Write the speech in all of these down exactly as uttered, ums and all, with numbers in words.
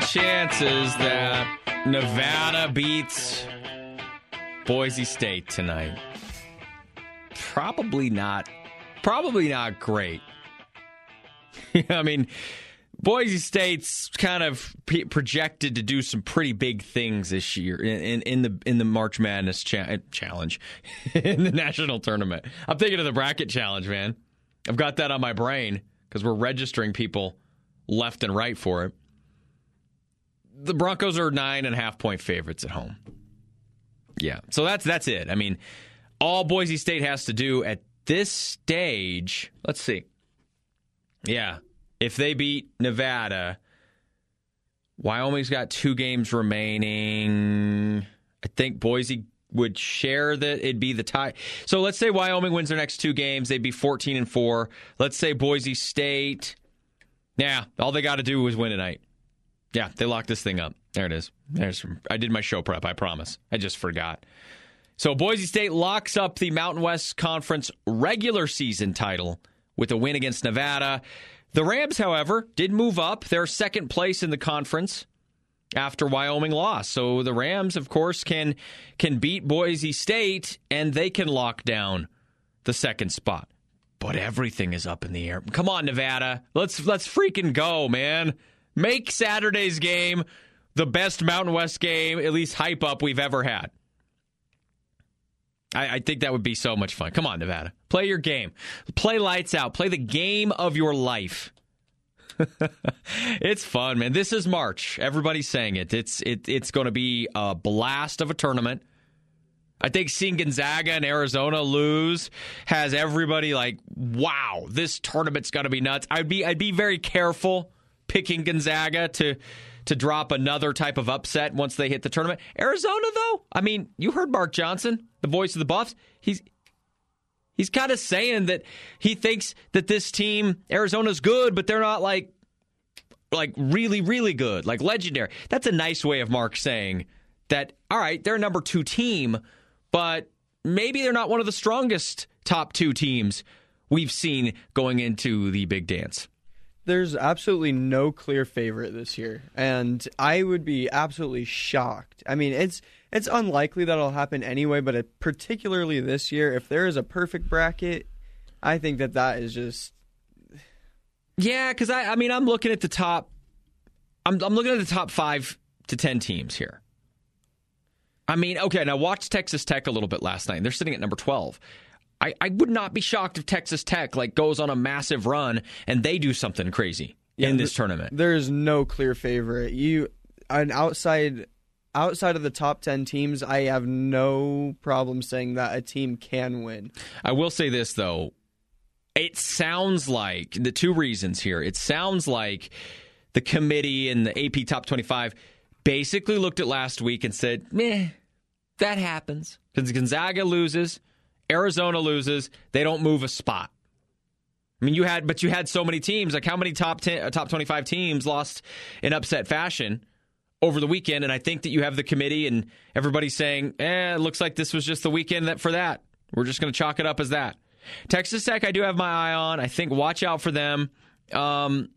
chances that Nevada beats Boise State tonight? Probably not. Probably not great. I mean, Boise State's kind of p- projected to do some pretty big things this year in, in, in the in the March Madness cha- challenge, in the national tournament. I'm thinking of the bracket challenge, man. I've got that on my brain because we're registering people left and right for it. The Broncos are nine and a half point favorites at home. Yeah, so that's that's it. I mean, all Boise State has to do at this stage, let's see. Yeah, if they beat Nevada, Wyoming's got two games remaining. I think Boise would share that it'd be the tie. So let's say Wyoming wins their next two games. They'd be fourteen and four. Let's say Boise State, yeah, all they got to do is win tonight. Yeah, they locked this thing up. There it is. There's. I did my show prep, I promise. I just forgot. So Boise State locks up the Mountain West Conference regular season title with a win against Nevada. The Rams, however, did move up. They're second place in the conference after Wyoming lost. So the Rams, of course, can can beat Boise State, and they can lock down the second spot. But everything is up in the air. Come on, Nevada. Let's let's freaking go, man. Make Saturday's game the best Mountain West game, at least hype up we've ever had. I, I think that would be so much fun. Come on, Nevada. Play your game. Play lights out. Play the game of your life. It's fun, man. This is March. Everybody's saying it. It's it, it's going to be a blast of a tournament. I think seeing Gonzaga and Arizona lose has everybody like, wow, this tournament's going to be nuts. I'd be I'd be very careful picking Gonzaga to to drop another type of upset once they hit the tournament. Arizona, though, I mean, you heard Mark Johnson, the voice of the Buffs. He's he's kind of saying that he thinks that this team, Arizona's good, but they're not like like really, really good, like legendary. That's a nice way of Mark saying that, all right, they're a number two team, but maybe they're not one of the strongest top two teams we've seen going into the big dance. There's absolutely no clear favorite this year, and I would be absolutely shocked. I mean, it's it's unlikely that'll happen anyway, but it, particularly this year, if there is a perfect bracket, I think that that is just... Yeah, because I, I mean, I'm looking at the top. I'm, I'm looking at the top five to ten teams here. I mean, okay, now watch Texas Tech a little bit last night. They're sitting at number twelve. I, I would not be shocked if Texas Tech like goes on a massive run and they do something crazy yeah, in this th- tournament. There is no clear favorite. You an outside outside of the top ten teams, I have no problem saying that a team can win. I will say this though. It sounds like the two reasons here. It sounds like the committee and the A P Top twenty-five basically looked at last week and said, meh, that happens. Because Gonzaga loses, Arizona loses, they don't move a spot. I mean, you had, but you had so many teams. Like, how many top ten, uh, top twenty-five teams lost in upset fashion over the weekend? And I think that you have the committee and everybody saying, "Eh, it looks like this was just the weekend that for that. We're just going to chalk it up as that." Texas Tech, I do have my eye on. I think watch out for them. Um,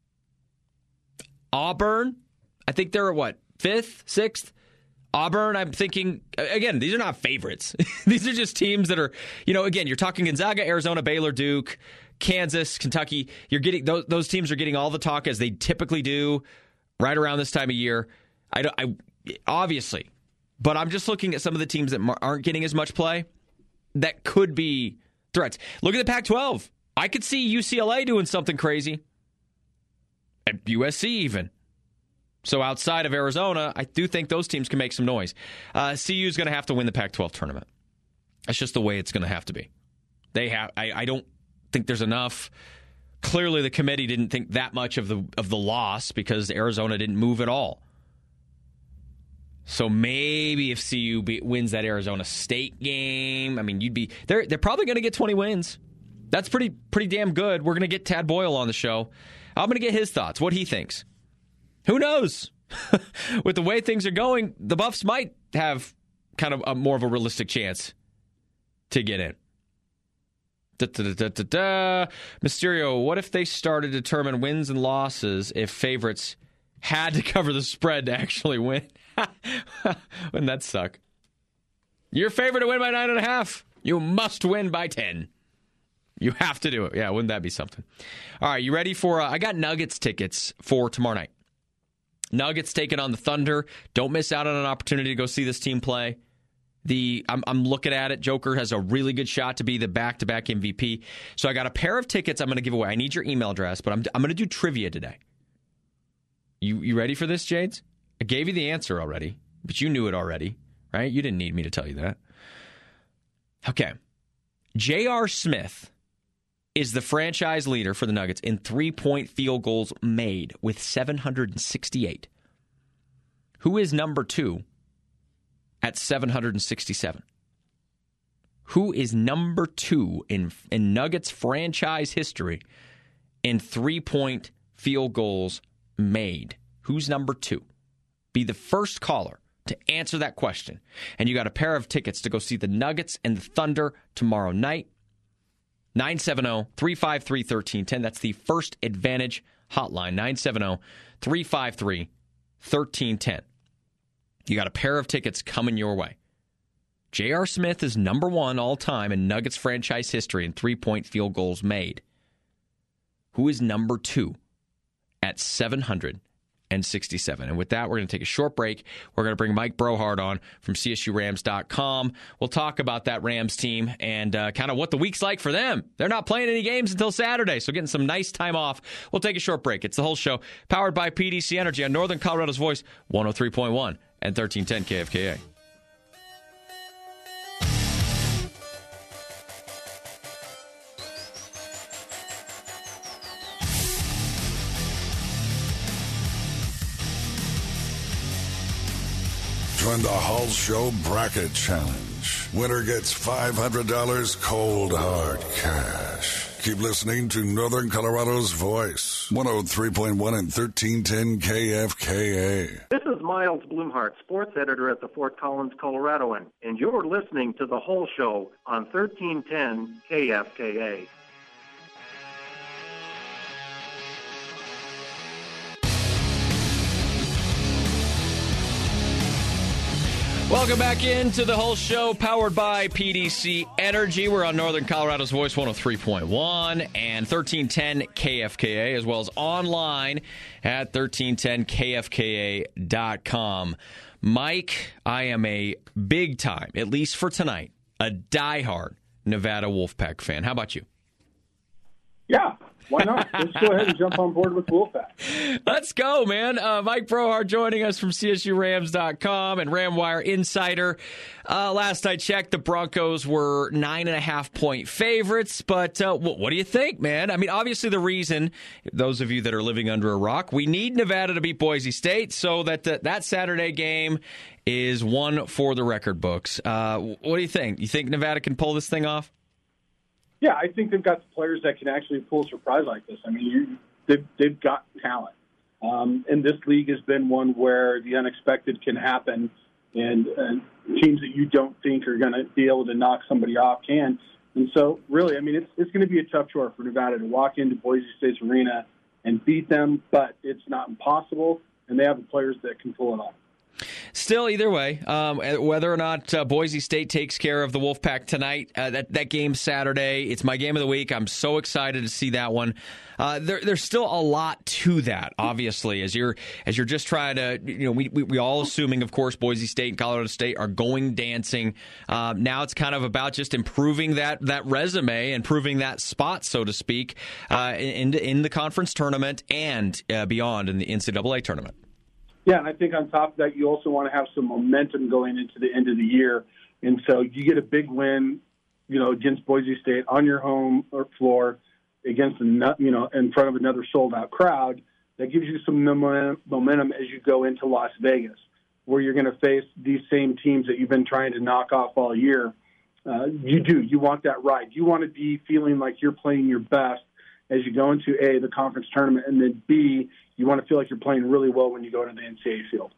Auburn, I think they're at what fifth, sixth. Auburn, I'm thinking, again, these are not favorites. These are just teams that are, you know, again, you're talking Gonzaga, Arizona, Baylor, Duke, Kansas, Kentucky. You're getting those, those teams are getting all the talk as they typically do right around this time of year. I, don't, I obviously, but I'm just looking at some of the teams that aren't getting as much play that could be threats. Look at the Pac twelve. I could see U C L A doing something crazy. And U S C even. So outside of Arizona, I do think those teams can make some noise. Uh, C U is going to have to win the Pac twelve tournament. That's just the way it's going to have to be. They have. I, I don't think there's enough. Clearly, the committee didn't think that much of the of the loss because Arizona didn't move at all. So maybe if C U be, wins that Arizona State game, I mean, you'd be they're they're probably going to get twenty wins. That's pretty pretty damn good. We're going to get Tad Boyle on the show. I'm going to get his thoughts, what he thinks. Who knows? With the way things are going, the Buffs might have kind of a more of a realistic chance to get in. Da, da, da, da, da. Mysterio, what if they start to determine wins and losses if favorites had to cover the spread to actually win. Wouldn't that suck? Your favorite to win by nine and a half. You must win by ten. You have to do it. Yeah, wouldn't that be something? All right, you ready for... Uh, I got Nuggets tickets for tomorrow night. Nuggets taking on the Thunder. Don't miss out on an opportunity to go see this team play. The I'm, I'm looking at it. Joker has a really good shot to be the back-to-back M V P. So I got a pair of tickets I'm going to give away. I need your email address, but I'm, I'm going to do trivia today. You you ready for this, Jades? I gave you the answer already, but you knew it already, right? You didn't need me to tell you that. Okay. J R. Smith is the franchise leader for the Nuggets in three-point field goals made with seven hundred sixty-eight. Who is number two at seven hundred sixty-seven? Who is number two in, in Nuggets franchise history in three-point field goals made? Who's number two? Be the first caller to answer that question. And you got a pair of tickets to go see the Nuggets and the Thunder tomorrow night. nine seven zero, three five three, one three one zero. That's the First Advantage hotline. nine seven zero, three five three, one three one zero. You got a pair of tickets coming your way. J R. Smith is number one all time in Nuggets franchise history in three-point field goals made. Who is number two at seven hundred sixty-seven? And with that, we're going to take a short break. We're going to bring Mike Brohard on from C S U Rams dot com. We'll talk about that Rams team and uh, kind of what the week's like for them. They're not playing any games until Saturday, so getting some nice time off. We'll take a short break. It's the whole show, powered by P D C Energy on Northern Colorado's Voice, one oh three point one and thirteen ten K F K A. Join the Hull Show Bracket Challenge. Winner gets five hundred dollars cold hard cash. Keep listening to Northern Colorado's Voice, one oh three point one and thirteen ten K F K A. This is Miles Blumhart, sports editor at the Fort Collins Coloradoan, and you're listening to The Whole Show on thirteen ten K F K A. Welcome back into the whole show, powered by P D C Energy. We're on Northern Colorado's Voice, one oh three point one and thirteen ten K F K A, as well as online at thirteen ten K F K A dot com. Mike, I am a big time, at least for tonight, a diehard Nevada Wolfpack fan. How about you? Yeah. Why not? Let's go ahead and jump on board with Wolfpack. Let's go, man. Uh, Mike Brohard joining us from C S U Rams dot com and RamWire Insider. Uh, last I checked, the Broncos were nine and a half point favorites. But uh, what, what do you think, man? I mean, obviously the reason, those of you that are living under a rock, we need Nevada to beat Boise State so that the, that Saturday game is one for the record books. Uh, what do you think? You think Nevada can pull this thing off? Yeah, I think they've got the players that can actually pull a surprise like this. I mean, you, they've, they've got talent. Um, and this league has been one where the unexpected can happen, and, and teams that you don't think are going to be able to knock somebody off can. And so, really, I mean, it's, it's going to be a tough chore for Nevada to walk into Boise State's arena and beat them, but it's not impossible, and they have the players that can pull it off. Still, either way, um, whether or not uh, Boise State takes care of the Wolfpack tonight, uh, that that game Saturday, it's my game of the week. I'm so excited to see that one. Uh, there, there's still a lot to that, obviously, as you're as you're just trying to, you know, we we, we all assuming, of course, Boise State and Colorado State are going dancing. Uh, now it's kind of about just improving that that resume, improving that spot, so to speak, uh, in in the conference tournament and uh, beyond in the N C double A tournament. Yeah, and I think on top of that, you also want to have some momentum going into the end of the year. And so you get a big win, you know, against Boise State on your home floor against, a, you know, in front of another sold-out crowd. That gives you some momentum as you go into Las Vegas, where you're going to face these same teams that you've been trying to knock off all year. Uh, you do. You want that ride. You want to be feeling like you're playing your best as you go into, A, the conference tournament, and then, B, you want to feel like you're playing really well when you go to the N C double A field.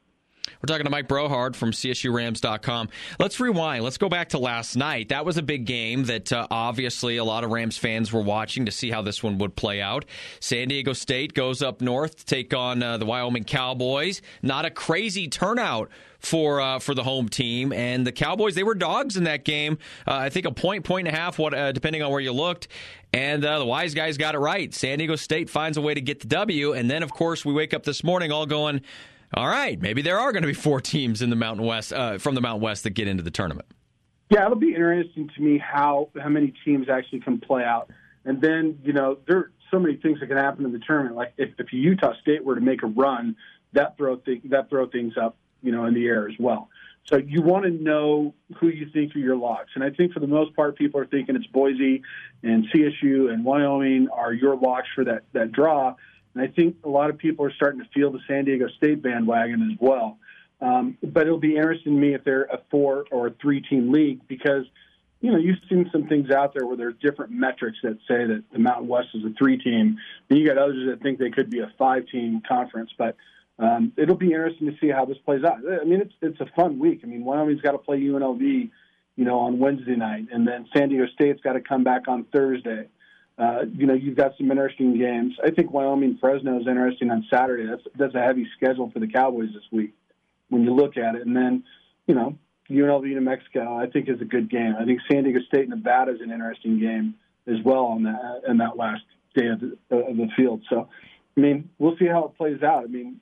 We're talking to Mike Brohard from C S U Rams dot com. Let's rewind. Let's go back to last night. That was a big game that uh, obviously a lot of Rams fans were watching to see how this one would play out. San Diego State goes up north to take on uh, the Wyoming Cowboys. Not a crazy turnout for uh, for the home team. And the Cowboys, they were dogs in that game. Uh, I think a point, point and a half, what uh, depending on where you looked. And uh, the wise guys got it right. San Diego State finds a way to get the W. And then, of course, we wake up this morning all going, all right, maybe there are going to be four teams in the Mountain West uh, from the Mountain West that get into the tournament. Yeah, it'll be interesting to me how how many teams actually can play out. And then, you know, there are so many things that can happen in the tournament. Like if, if Utah State were to make a run, that throw th- that throw things up, you know, in the air as well. So you want to know who you think are your locks. And I think for the most part, people are thinking it's Boise and C S U and Wyoming are your locks for that, that draw. And I think a lot of people are starting to feel the San Diego State bandwagon as well. Um, but it'll be interesting to me if they're a four or a three-team league because, you know, you've seen some things out there where there's different metrics that say that the Mountain West is a three-team. And you got others that think they could be a five-team conference. But um, it'll be interesting to see how this plays out. I mean, it's it's a fun week. I mean, Wyoming's got to play U N L V, you know, on Wednesday night. And then San Diego State's got to come back on Thursday. Uh, you know, you've got some interesting games. I think Wyoming Fresno is interesting on Saturday. That's that's a heavy schedule for the Cowboys this week when you look at it. And then, you know, U N L V New Mexico, I think is a good game. I think San Diego State Nevada is an interesting game as well on that in that last day of the, of the field. So, I mean, we'll see how it plays out. I mean,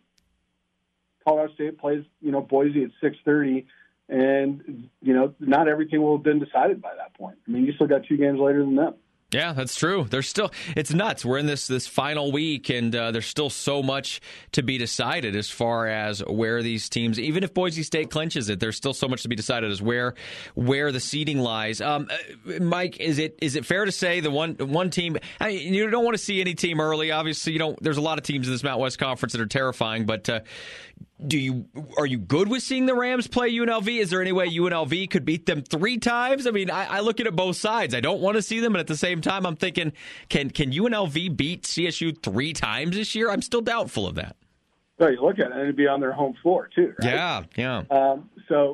Colorado State plays, you know, Boise at six thirty, and you know, not everything will have been decided by that point. I mean, you still got two games later than them. Yeah, that's true. There's still, it's nuts. We're in this this final week, and uh, there's still so much to be decided as far as where these teams, even if Boise State clinches it, there's still so much to be decided as where where the seeding lies. Um, Mike, is it is it fair to say the one one team? I mean, you don't want to see any team early. Obviously, you don't. There's a lot of teams in this Mountain West Conference that are terrifying, but. Uh, Do you are you good with seeing the Rams play U N L V? Is there any way U N L V could beat them three times? I mean, I, I look at it both sides. I don't want to see them, but at the same time, I'm thinking, can can U N L V beat C S U three times this year? I'm still doubtful of that. So you look at it, and it'd be on their home floor too, right? Yeah, yeah. Um, so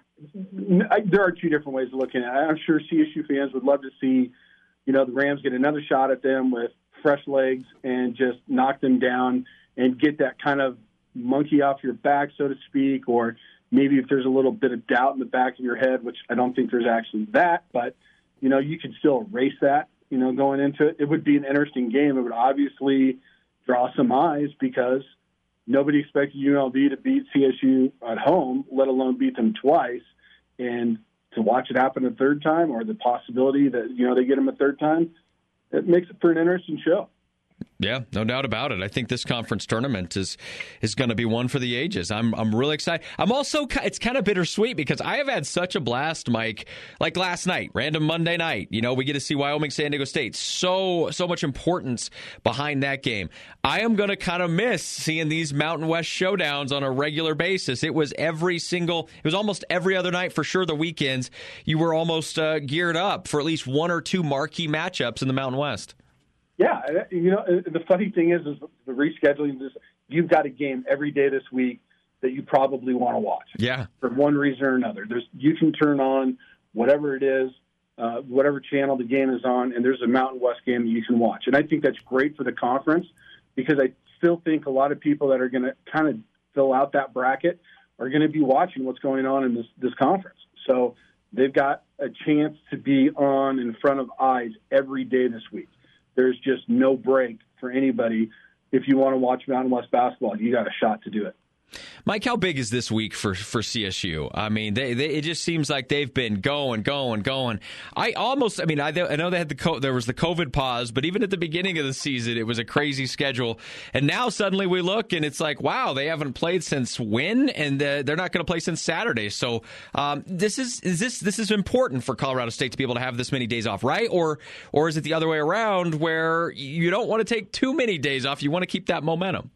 I, there are two different ways of looking at it. I'm sure C S U fans would love to see, you know, the Rams get another shot at them with fresh legs and just knock them down and get that kind of monkey off your back, so to speak, or maybe if there's a little bit of doubt in the back of your head, which I don't think there's actually that, but, you know, you could still erase that, you know, going into it. It would be an interesting game. It would obviously draw some eyes because nobody expected U N L V to beat C S U at home, let alone beat them twice. And to watch it happen a third time, or the possibility that, you know, they get them a third time, it makes it for an interesting show. Yeah, no doubt about it. I think this conference tournament is is going to be one for the ages. I'm I'm really excited. I'm also it's kind of bittersweet because I have had such a blast, Mike. Like last night, random Monday night. You know, we get to see Wyoming San Diego State. So so much importance behind that game. I am going to kind of miss seeing these Mountain West showdowns on a regular basis. It was every single. It was almost every other night for sure. The weekends you were almost uh, geared up for at least one or two marquee matchups in the Mountain West. Yeah, you know, the funny thing is, is the rescheduling. This, you've got a game every day this week that you probably want to watch. Yeah, for one reason or another. There's you can turn on whatever it is, uh, whatever channel the game is on, and there's a Mountain West game that you can watch. And I think that's great for the conference because I still think a lot of people that are going to kind of fill out that bracket are going to be watching what's going on in this this conference. So they've got a chance to be on in front of eyes every day this week. There's just no break for anybody. If you want to watch Mountain West basketball, you got a shot to do it. Mike, how big is this week for, for C S U? I mean, they, they, it just seems like they've been going, going, going. I almost, I mean, I, I know they had the co- there was the COVID pause, but even at the beginning of the season, it was a crazy schedule. And now suddenly we look and it's like, wow, they haven't played since when? And uh, they're not going to play since Saturday. So um, this is is this this is important for Colorado State to be able to have this many days off, right? Or or is it the other way around where you don't want to take too many days off? You want to keep that momentum.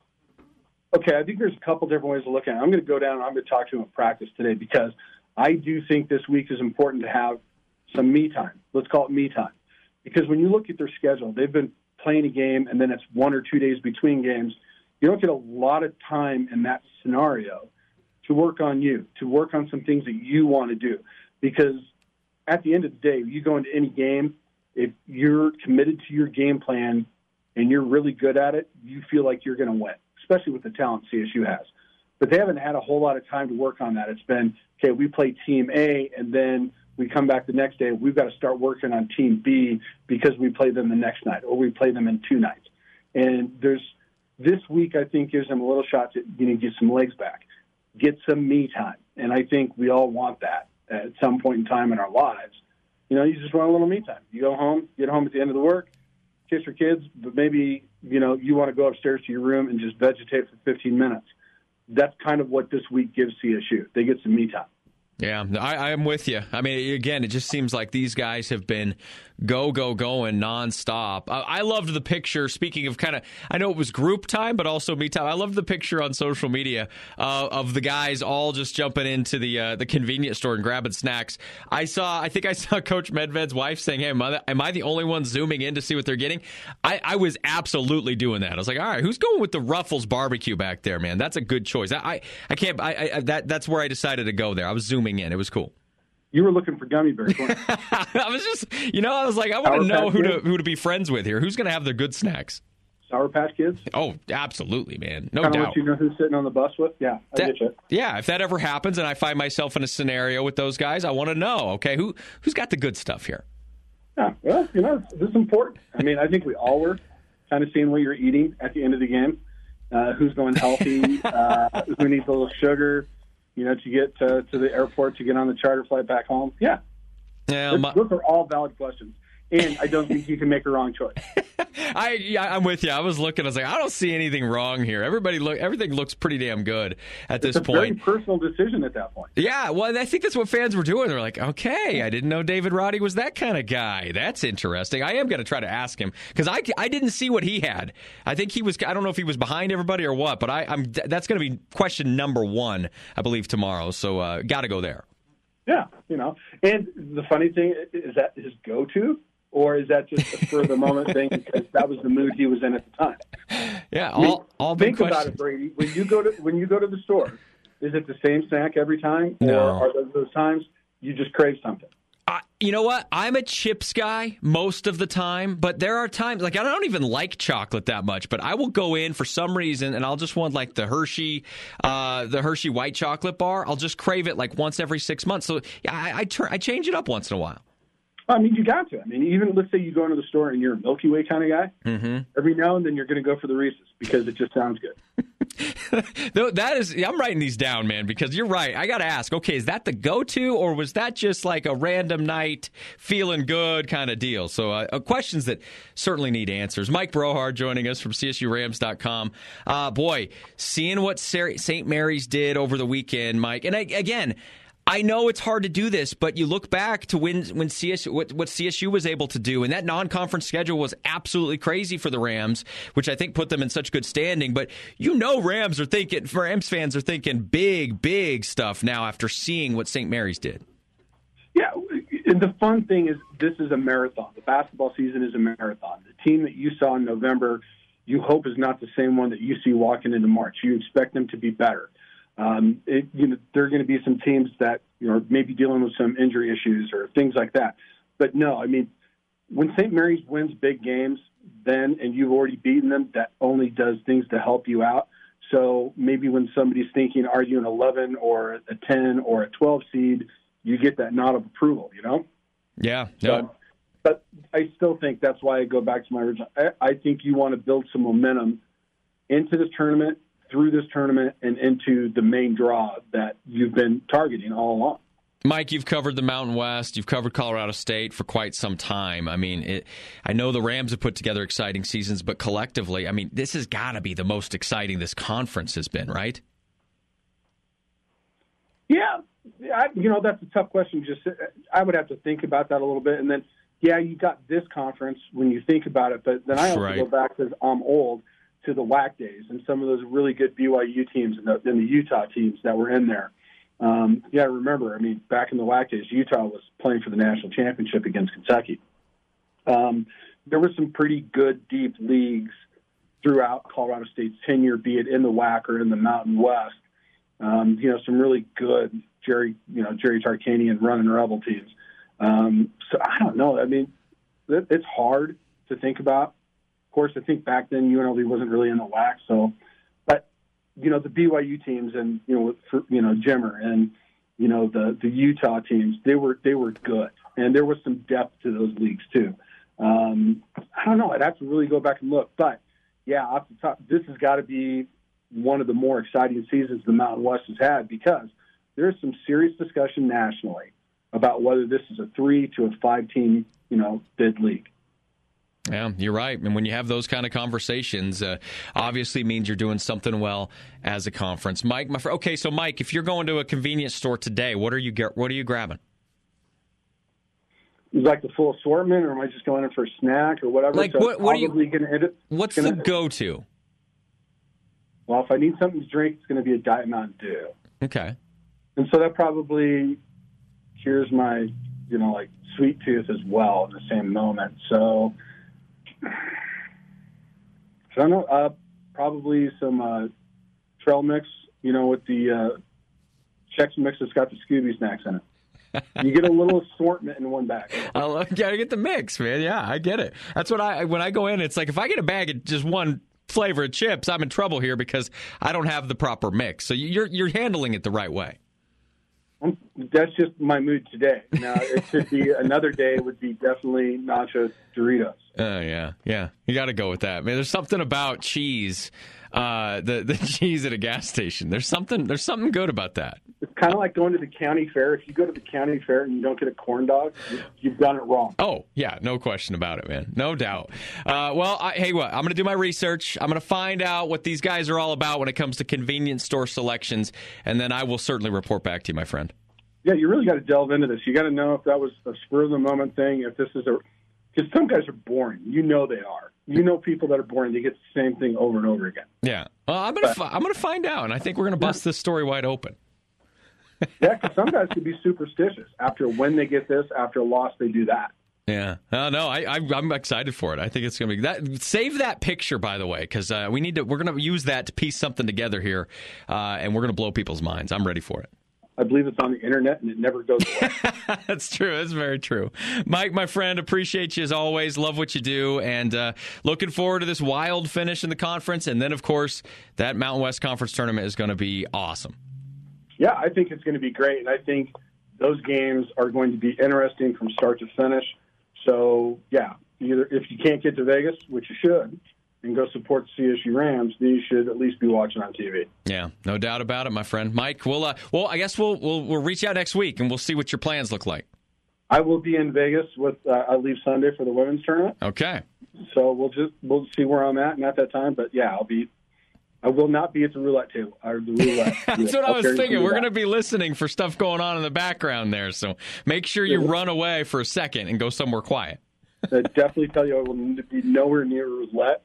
Okay, I think there's a couple different ways to look at it. I'm going to go down and I'm going to talk to him at practice today because I do think this week is important to have some me time. Let's call it me time. Because when you look at their schedule, they've been playing a game and then it's one or two days between games. You don't get a lot of time in that scenario to work on you, to work on some things that you want to do. Because at the end of the day, you go into any game, if you're committed to your game plan and you're really good at it, you feel like you're going to win, especially with the talent C S U has. But they haven't had a whole lot of time to work on that. It's been, okay, we play Team A, and then we come back the next day. We've got to start working on Team B because we play them the next night, or we play them in two nights. And there's this week, I think, gives them a little shot to you know, get some legs back, get some me time. And I think we all want that at some point in time in our lives. You know, you just want a little me time. You go home, get home at the end of the work, kiss your kids, but maybe, you know, you want to go upstairs to your room and just vegetate for fifteen minutes. That's kind of what this week gives C S U. They get some me time. Yeah, I, I'm with you. I mean, again, it just seems like these guys have been go, go, going nonstop. I, I loved the picture, speaking of kind of, I know it was group time, but also me time. I loved the picture on social media uh, of the guys all just jumping into the uh, the convenience store and grabbing snacks. I saw, I think I saw Coach Medved's wife saying, hey, am I, am I the only one zooming in to see what they're getting? I, I was absolutely doing that. I was like, all right, who's going with the Ruffles barbecue back there, man? That's a good choice. I, I, I can't, I, I, that that's where I decided to go there. I was zooming in. It was cool. You were looking for gummy bears, weren't you? I was just, you know, I was like, I want to know who to who to be friends with here. Who's going to have the good snacks? Sour Patch Kids? Oh, absolutely, man. No Kind of doubt. let you know who's sitting on the bus with? Yeah, I That- get you. yeah, if that ever happens and I find myself in a scenario with those guys, I want to know, okay, who, who's got the good stuff here? Yeah, well, you know, this is important. I mean, I think we all were kind of seeing what you're eating at the end of the game. Uh, who's going healthy? uh, who needs a little sugar? You know, to get to, to the airport, to get on the charter flight back home. Yeah. Yeah, Those, my, those are all valid questions. And I don't think you can make a wrong choice. I yeah, I'm with you. I was looking. I was like, I don't see anything wrong here. Everybody look. Everything looks pretty damn good at this It's a point. very personal decision at that point. Yeah, well, and I think that's what fans were doing. They're like, okay, I didn't know David Roddy was that kind of guy. That's interesting. I am going to try to ask him because I, I didn't see what he had. I think he was. I don't know if he was behind everybody or what, but I, I'm. That's going to be question number one, I believe, tomorrow. So uh, got to go there. Yeah, you know. And the funny thing is that his go-to, or is that just a spur of the moment thing because that was the mood he was in at the time? Yeah, I mean, all all big think questions. about it, Brady. When you go to when you go to the store, is it the same snack every time, or No. are those those times you just crave something? I, you know what? I'm a chips guy most of the time, but there are times, like, I don't even like chocolate that much, but I will go in for some reason and I'll just want, like, the Hershey, uh, the Hershey white chocolate bar. I'll just crave it, like, once every six months. So, yeah, I, I, turn, I change it up once in a while. I mean, you got to. I mean, even let's say you go into the store and you're a Milky Way kind of guy. Mm-hmm. Every now and then you're going to go for the Reese's because it just sounds good. Though that is, I'm writing these down, man, because you're right. I got to ask, okay, is that the go-to, or was that just like a random night, feeling good kind of deal? So uh, questions that certainly need answers. Mike Brohard joining us from C S U Rams dot com. Uh, boy, seeing what Saint Mary's did over the weekend, Mike, and I, again, I know it's hard to do this, but you look back to when when C S U what, what C S U was able to do, and that non-conference schedule was absolutely crazy for the Rams, which I think put them in such good standing. But you know, Rams are thinking, Rams fans are thinking big, big stuff now after seeing what Saint Mary's did. Yeah, and the fun thing is this is a marathon. The basketball season is a marathon. The team that you saw in November, you hope is not the same one that you see walking into March. You expect them to be better. Um, it, you know, there are going to be some teams that you know maybe dealing with some injury issues or things like that. But no, I mean, when Saint Mary's wins big games, then and you've already beaten them, that only does things to help you out. So maybe when somebody's thinking, are you an eleven or a ten or a twelve seed, you get that nod of approval. You know? Yeah. No. So, but I still think that's why I go back to my original. I, I think you want to build some momentum into this tournament, through this tournament, and into the main draw that you've been targeting all along. Mike, you've covered the Mountain West. You've covered Colorado State for quite some time. I mean, it, I know the Rams have put together exciting seasons, but collectively, I mean, this has got to be the most exciting this conference has been, right? Yeah. I, you know, that's a tough question. Just I would have to think about that a little bit. And then, yeah, you got this conference when you think about it, but then I also Right. go back because I'm old to the W A C days and some of those really good B Y U teams and the, and the Utah teams that were in there. Um, yeah, I remember. I mean, back in the W A C days, Utah was playing for the national championship against Kentucky. Um, there were some pretty good, deep leagues throughout Colorado State's tenure, be it in the W A C or in the Mountain West. Um, you know, some really good Jerry, you know, Jerry Tarkanian running Rebel teams. Um, so I don't know. I mean, it, it's hard to think about. Of course, I think back then U N L V wasn't really in the W A C. So, but you know, the B Y U teams and you know, for, you know, Jimmer and you know the the Utah teams, they were they were good, and there was some depth to those leagues too. Um, I don't know. I'd have to really go back and look, but yeah, off the top, this has got to be one of the more exciting seasons the Mountain West has had because there's some serious discussion nationally about whether this is a three to a five team, you know, bid league. Yeah, you're right. And when you have those kind of conversations, uh, obviously means you're doing something well as a conference. Mike, my friend. Okay, so Mike, if you're going to a convenience store today, what are you get, what are you grabbing? Like the full assortment, or am I just going in for a snack or whatever? Like so what? What are you? Gonna hit it, what's gonna, the go-to? Well, if I need something to drink, it's going to be a Diet Mountain Dew. Okay. And so that probably cures my, you know, like sweet tooth as well in the same moment. So I don't know. Uh, probably some uh, trail mix, you know, with the uh, Chex Mix that's got the Scooby snacks in it. You get a little assortment in one bag. I love, gotta get the mix, man. Yeah, I get it. That's what I when I go in. It's like if I get a bag of just one flavor of chips, I'm in trouble here because I don't have the proper mix. So you're you're handling it the right way. That's just my mood today. Now, it should be another day. It would be definitely nachos, Doritos. Oh, uh, yeah. Yeah. You got to go with that. Man, there's something about cheese, uh, the, the cheese at a gas station. There's something There's something good about that. It's kind of like going to the county fair. If you go to the county fair and you don't get a corn dog, you've done it wrong. Oh, yeah. No question about it, man. No doubt. Uh, well, I, hey, what? I'm going to do my research. I'm going to find out what these guys are all about when it comes to convenience store selections, and then I will certainly report back to you, my friend. Yeah, you really got to delve into this. You got to know if that was a spur-of-the-moment thing, if this is a – because some guys are boring. You know they are. You know people that are boring. They get the same thing over and over again. Yeah. Well, I'm going to I'm going to find out, and I think we're going to bust this story wide open. Yeah, because some guys could be superstitious. After when they get this, after a loss, they do that. Yeah. Uh, no, I, I, I'm excited for it. I think it's going to be that. Save that picture, by the way, because uh, we need to. We're going to use that to piece something together here, uh, and we're going to blow people's minds. I'm ready for it. I believe it's on the internet, and it never goes away. That's true. That's very true. Mike, my friend, appreciate you as always. Love what you do, and uh, looking forward to this wild finish in the conference. And then, of course, that Mountain West Conference tournament is going to be awesome. Yeah, I think it's going to be great, and I think those games are going to be interesting from start to finish. So, yeah, either if you can't get to Vegas, which you should, and go support the C S U Rams, then you should at least be watching on T V. Yeah, no doubt about it, my friend. Mike, we'll, uh, well, I guess we'll, we'll we'll reach out next week, and we'll see what your plans look like. I will be in Vegas with. Uh, I leave Sunday for the women's tournament. Okay. So we'll just we'll see where I'm at and at that time. But yeah, I'll be. I will not be at the roulette table. Or the roulette. That's yeah, what I'll I was thinking. We're going to that. be listening for stuff going on in the background there. So make sure you yeah. run away for a second and go somewhere quiet. I definitely tell you I will be nowhere near roulette.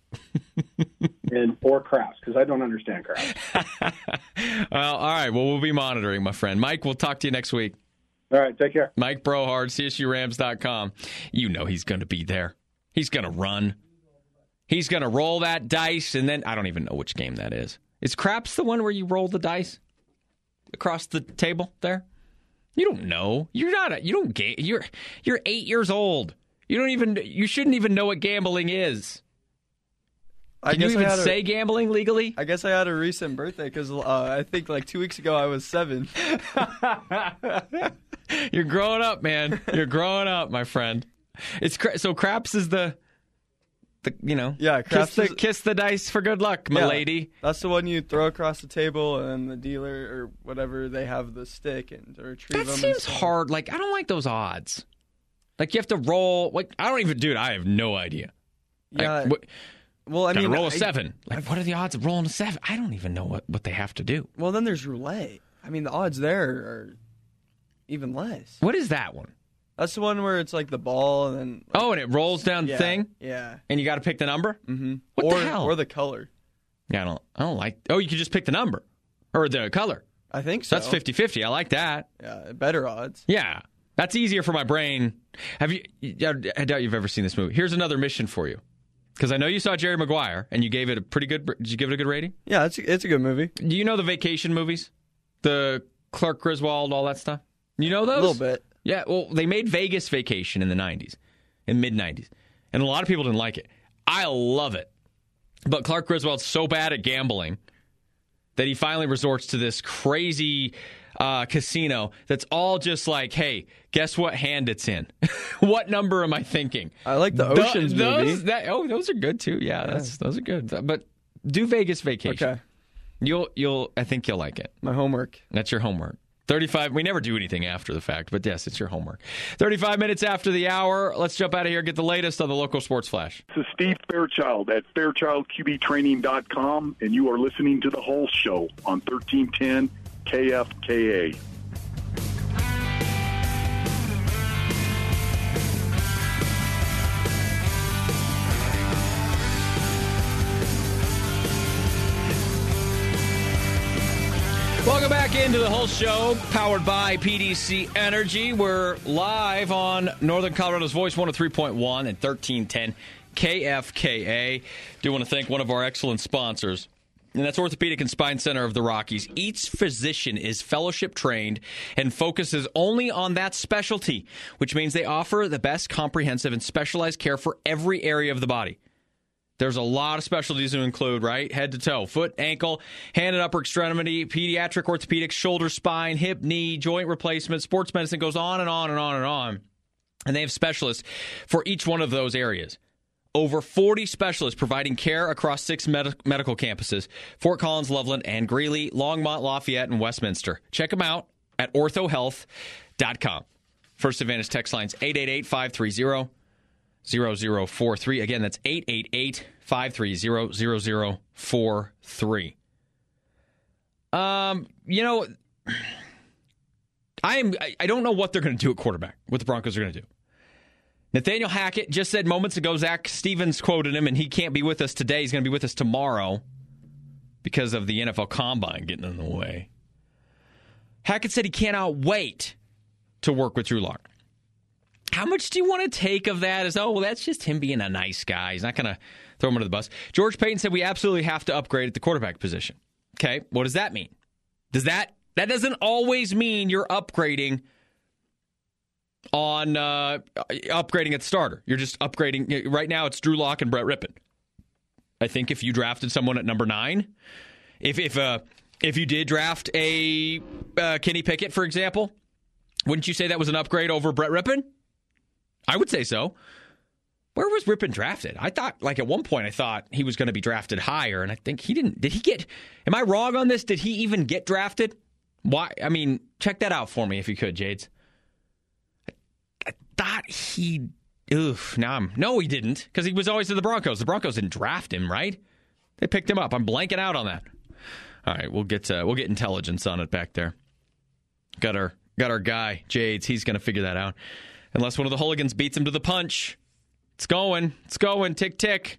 and or craps, because I don't understand craps. Well, all right. Well, we'll be monitoring, my friend. Mike, we'll talk to you next week. All right, take care. Mike Brohard, C S U Rams dot com. You know he's going to be there. He's going to run. He's going to roll that dice, and then I don't even know which game that is. Is craps the one where you roll the dice across the table there? You don't know. You're not. A, you don't. Ga- you're. You're eight years old. You don't even. You shouldn't even know what gambling is. I Can guess you even I had a, say gambling legally? I guess I had a recent birthday because uh, I think like two weeks ago I was seven. You're growing up, man. You're growing up, my friend. It's cra- so craps is the, the you know, yeah, kiss the is, kiss the dice for good luck, my yeah, lady. That's the one you throw across the table, and the dealer or whatever they have the stick and to retrieve That them. seems hard. Like I don't like those odds. Like you have to roll. Like I don't even, dude. I have no idea. Yeah. Like, what, Well, I Gotta mean, roll a I, seven. Like, I've, what are the odds of rolling a seven? I don't even know what, what they have to do. Well, then there's roulette. I mean, the odds there are even less. What is that one? That's the one where it's like the ball and then. Like, Oh, and it rolls down yeah, the thing, Yeah. and you got to pick the number. Mm-hmm. What or, the hell? Or the color. Yeah, I don't. I don't like. Oh, you can just pick the number or the color. I think so. That's fifty-fifty. I like that. Yeah, better odds. Yeah, that's easier for my brain. Have you? I doubt you've ever seen this movie. Here's another mission for you. Because I know you saw Jerry Maguire, and you gave it a pretty good. Did you give it a good rating? Yeah, it's it's a good movie. Do you know the vacation movies, the Clark Griswold, all that stuff? You know those? A little bit. Yeah. Well, they made Vegas Vacation in the nineties, in mid nineties, and a lot of people didn't like it. I love it, but Clark Griswold's so bad at gambling that he finally resorts to this crazy uh, casino that's all just like, hey, guess what hand it's in? What number am I thinking? I like the Oceans Th- movie. Those, that, oh, those are good too. Yeah, Yeah. That's, those are good. But do Vegas Vacation. Okay. You'll, you'll. I think you'll like it. My homework. That's your homework. thirty-five. We never do anything after the fact, but yes, it's your homework. thirty-five minutes after the hour. Let's jump out of here. Get the latest on the local sports flash. This is Steve Fairchild at fairchild q b training dot com, and you are listening to the whole show on thirteen ten K F K A. Welcome back into the whole show, powered by P D C Energy. We're live on Northern Colorado's Voice, one oh three point one and thirteen ten K F K A. Do want to thank one of our excellent sponsors, and that's Orthopedic and Spine Center of the Rockies. Each physician is fellowship trained and focuses only on that specialty, which means they offer the best comprehensive and specialized care for every area of the body. There's a lot of specialties to include, right? Head to toe, foot, ankle, hand and upper extremity, pediatric orthopedics, shoulder, spine, hip, knee, joint replacement, sports medicine, goes on and on and on and on. And they have specialists for each one of those areas. Over forty specialists providing care across six med- medical campuses: Fort Collins, Loveland, and Greeley, Longmont, Lafayette, and Westminster. Check them out at ortho health dot com. First Advantage text lines eight eight eight, five three zero, zero zero four three. Again, that's eight eight eight, five three zero, zero zero four three. Um, you know, I am I, I don't know what they're going to do at quarterback, what the Broncos are going to do. Nathaniel Hackett just said moments ago, Zach Stevens quoted him, and he can't be with us today. He's going to be with us tomorrow because of the N F L Combine getting in the way. Hackett said he cannot wait to work with Drew Lock. How much do you want to take of that as, oh, well, that's just him being a nice guy. He's not going to throw him under the bus. George Payton said we absolutely have to upgrade at the quarterback position. Okay, what does that mean? Does that, that doesn't always mean you're upgrading on, uh, upgrading at starter. You're just upgrading. Right now it's Drew Lock and Brett Rippon. I think if you drafted someone at number nine, if, if, uh, if you did draft a uh, Kenny Pickett, for example, wouldn't you say that was an upgrade over Brett Rippon? I would say so. Where was Rippon drafted? I thought, like, at one point, I thought he was going to be drafted higher, and I think he didn't. Did he get, am I wrong on this? Did he even get drafted? Why? I mean, check that out for me if you could, Jades. I, I thought he, oof, now I'm, no, he didn't, because he was always in the Broncos. The Broncos didn't draft him, right? They picked him up. I'm blanking out on that. All right, we'll get, uh, we'll get intelligence on it back there. Got our, got our guy, Jades. He's going to figure that out. Unless one of the hooligans beats him to the punch. It's going. It's going. Tick, tick.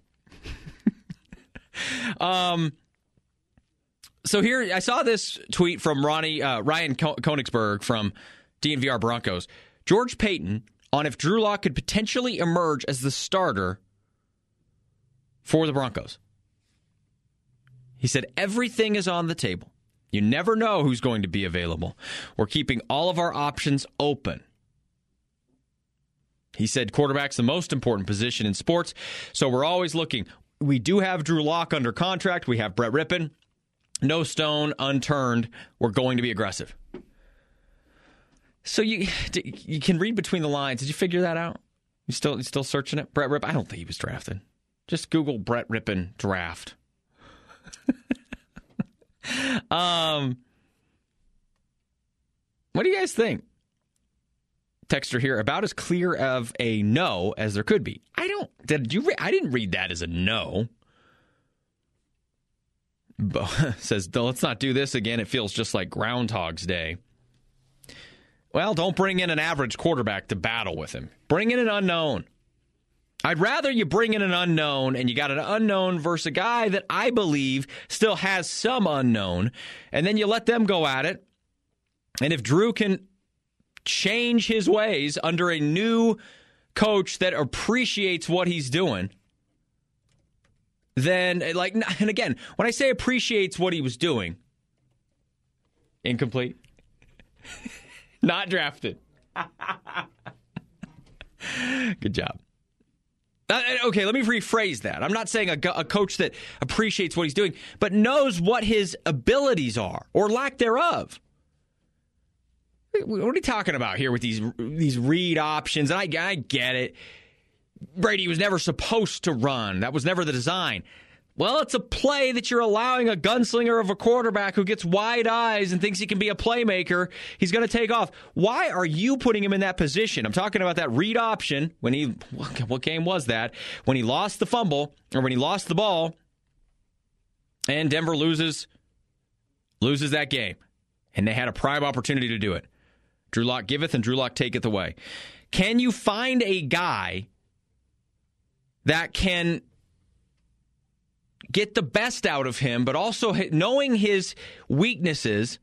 um. So here, I saw this tweet from Ronnie uh, Ryan Koenigsberg from D N V R Broncos. George Payton on if Drew Lock could potentially emerge as the starter for the Broncos. He said, everything is on the table. You never know who's going to be available. We're keeping all of our options open. He said quarterback's the most important position in sports, so we're always looking. We do have Drew Lock under contract. We have Brett Rippon. No stone unturned. We're going to be aggressive. So you you can read between the lines. Did you figure that out? You still you still searching it? Brett Rippon? I don't think he was drafted. Just Google Brett Rippon draft. um, what do you guys think? Texter here, about as clear of a no as there could be. I don't. Did you? Re- I didn't read that as a no. Bo says, let's not do this again. It feels just like Groundhog's Day. Well, don't bring in an average quarterback to battle with him. Bring in an unknown. I'd rather you bring in an unknown, and you got an unknown versus a guy that I believe still has some unknown, and then you let them go at it. And if Drew can change his ways under a new coach that appreciates what he's doing, then, like, and again, when I say appreciates what he was doing, incomplete, not drafted. Good job. Uh, okay, let me rephrase that. I'm not saying a, a coach that appreciates what he's doing, but knows what his abilities are or lack thereof. What are we talking about here with these these read options? And I, I get it. Brady was never supposed to run. That was never the design. Well, it's a play that you're allowing a gunslinger of a quarterback who gets wide eyes and thinks he can be a playmaker. He's going to take off. Why are you putting him in that position? I'm talking about that read option when he, what game was that? When he lost the fumble or when he lost the ball and Denver loses, loses that game. And they had a prime opportunity to do it. Drew Lock giveth and Drew Lock taketh away. Can you find a guy that can get the best out of him, but also knowing his weaknesses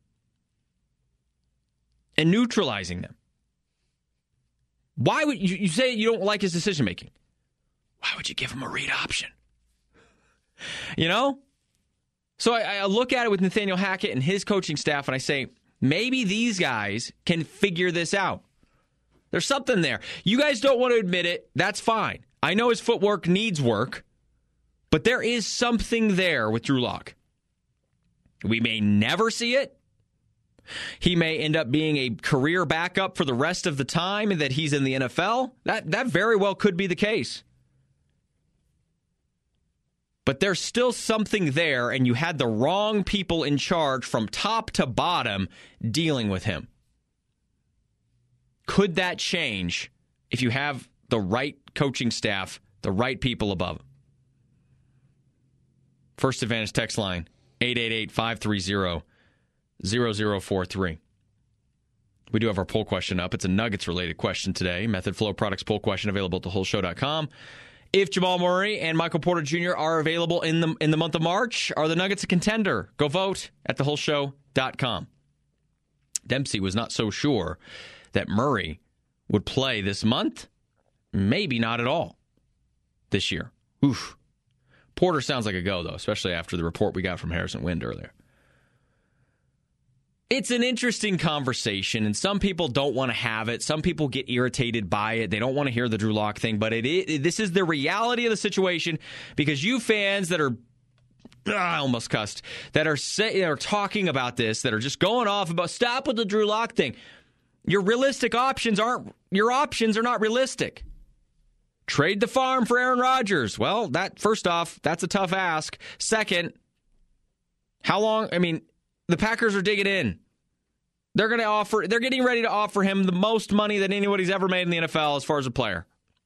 and neutralizing them? Why would you, you say you don't like his decision making? Why would you give him a read option? You know? So I, I look at it with Nathaniel Hackett and his coaching staff, and I say, maybe these guys can figure this out. There's something there. You guys don't want to admit it. That's fine. I know his footwork needs work. But there is something there with Drew Lock. We may never see it. He may end up being a career backup for the rest of the time that he's in the N F L. That that very well could be the case. But there's still something there, and you had the wrong people in charge from top to bottom dealing with him. Could that change if you have the right coaching staff, the right people above him? First Advantage text line, eight eight eight, five three zero, zero zero four three. We do have our poll question up. It's a Nuggets-related question today. Method Flow Products poll question available at the whole show dot com. If Jamal Murray and Michael Porter Junior are available in the in the month of March, are the Nuggets a contender? Go vote at the whole show dot com. Dempsey was not so sure that Murray would play this month. Maybe not at all this year. Oof. Porter sounds like a go, though, especially after the report we got from Harrison Wind earlier. It's an interesting conversation, and some people don't want to have it. Some people get irritated by it. They don't want to hear the Drew Lock thing, but it, it this is the reality of the situation because you fans that are, ah, I almost cussed, that are, say, are talking about this, that are just going off about, stop with the Drew Lock thing. Your realistic options aren't, your options are not realistic. Trade the farm for Aaron Rodgers. Well, that first off, that's a tough ask. Second, how long? I mean, the Packers are digging in. They're going to offer. They're getting ready to offer him the most money that anybody's ever made in the N F L as far as a player.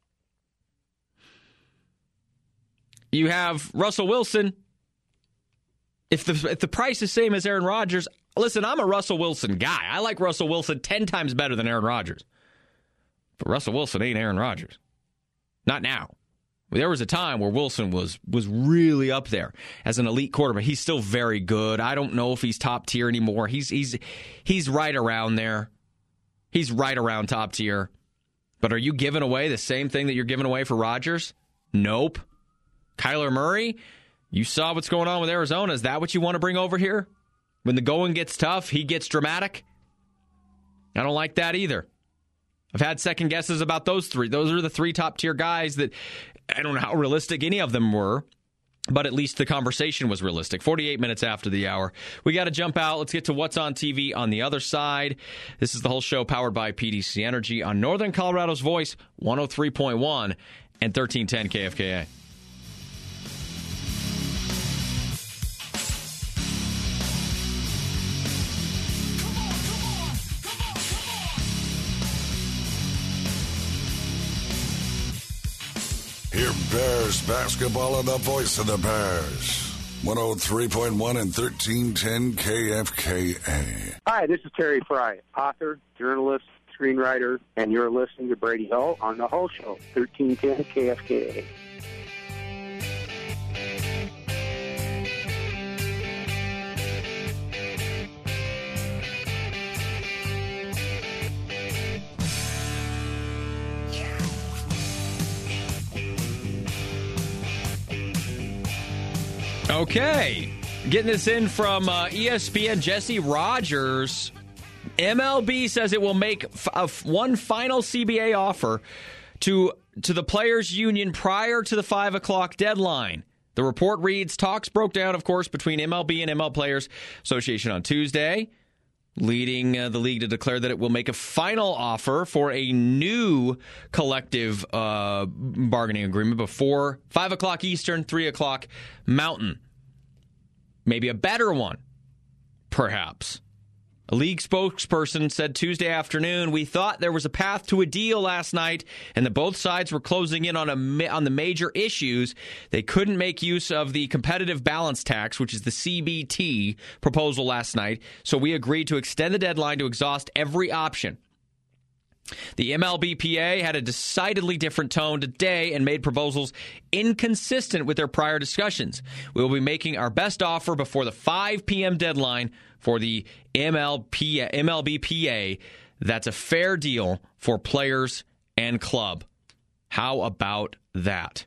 You have Russell Wilson. If the if the price is same as Aaron Rodgers, listen, I'm a Russell Wilson guy. I like Russell Wilson ten times better than Aaron Rodgers. But Russell Wilson ain't Aaron Rodgers. Not now. There was a time where Wilson was was really up there as an elite quarterback. He's still very good. I don't know if he's top tier anymore. He's he's he's right around there. He's right around top tier. But are you giving away the same thing that you're giving away for Rodgers? Nope. Kyler Murray, you saw what's going on with Arizona. Is that what you want to bring over here? When the going gets tough, he gets dramatic? I don't like that either. I've had second guesses about those three. Those are the three top-tier guys that I don't know how realistic any of them were, but at least the conversation was realistic. forty-eight minutes after the hour. We got to jump out. Let's get to what's on T V on the other side. This is the whole show powered by P D C Energy on Northern Colorado's Voice, one oh three point one and thirteen ten K F K A. Hear Bears basketball on the voice of the Bears. one oh three point one and thirteen ten K F K A. Hi, this is Terry Fry, author, journalist, screenwriter, and you're listening to Brady Hull on The Hull Show, thirteen ten K F K A. Okay. Getting this in from uh, E S P N, Jesse Rogers. M L B says it will make f- a f- one final C B A offer to to the players' union prior to the five o'clock deadline. The report reads, talks broke down, of course, between M L B and M L Players Association on Tuesday, leading uh, the league to declare that it will make a final offer for a new collective uh, bargaining agreement before five o'clock Eastern, three o'clock Mountain. Maybe a better one, perhaps. A league spokesperson said Tuesday afternoon, we thought there was a path to a deal last night and that both sides were closing in on a on the major issues. They couldn't make use of the competitive balance tax, which is the C B T proposal last night, so we agreed to extend the deadline to exhaust every option. The M L B P A had a decidedly different tone today and made proposals inconsistent with their prior discussions. We will be making our best offer before the five p.m. deadline for the M L B P A. That's a fair deal for players and club. How about that?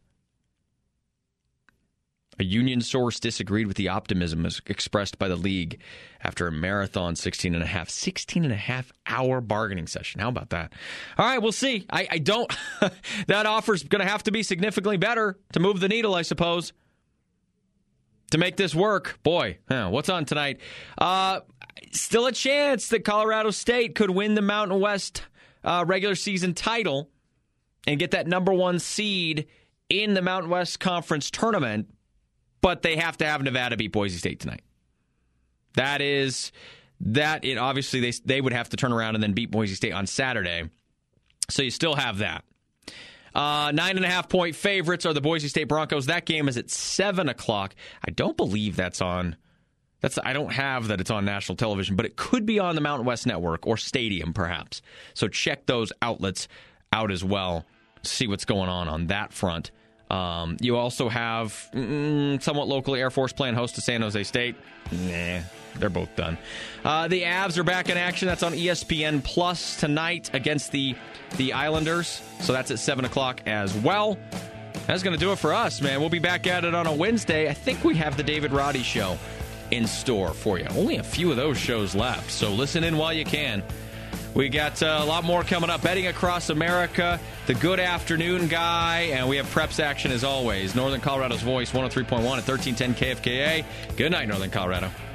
A union source disagreed with the optimism expressed by the league after a marathon sixteen and a half, sixteen and a half hour bargaining session. How about that? All right, we'll see. I, I don't. That offer's going to have to be significantly better to move the needle, I suppose, to make this work. Boy, huh, what's on tonight? Uh, still a chance that Colorado State could win the Mountain West uh, regular season title and get that number one seed in the Mountain West Conference tournament. But they have to have Nevada beat Boise State tonight. That is, that it obviously they they would have to turn around and then beat Boise State on Saturday. So you still have that. Uh, nine and a half point favorites are the Boise State Broncos. That game is at seven o'clock. I don't believe that's on. That's I don't have that it's on national television, but it could be on the Mountain West Network or Stadium perhaps. So check those outlets out as well. See what's going on on that front. Um, you also have mm, somewhat locally Air Force playing host to San Jose State. Nah, they're both done. Uh, the Avs are back in action. That's on E S P N Plus tonight against the the Islanders. So that's at seven o'clock as well. That's going to do it for us, man. We'll be back at it on a Wednesday. I think we have the David Roddy Show in store for you. Only a few of those shows left, so listen in while you can. We got uh, a lot more coming up. Betting Across America, the Good Afternoon Guy, and we have Preps action as always. Northern Colorado's Voice, one oh three point one at thirteen ten K F K A. Good night, Northern Colorado.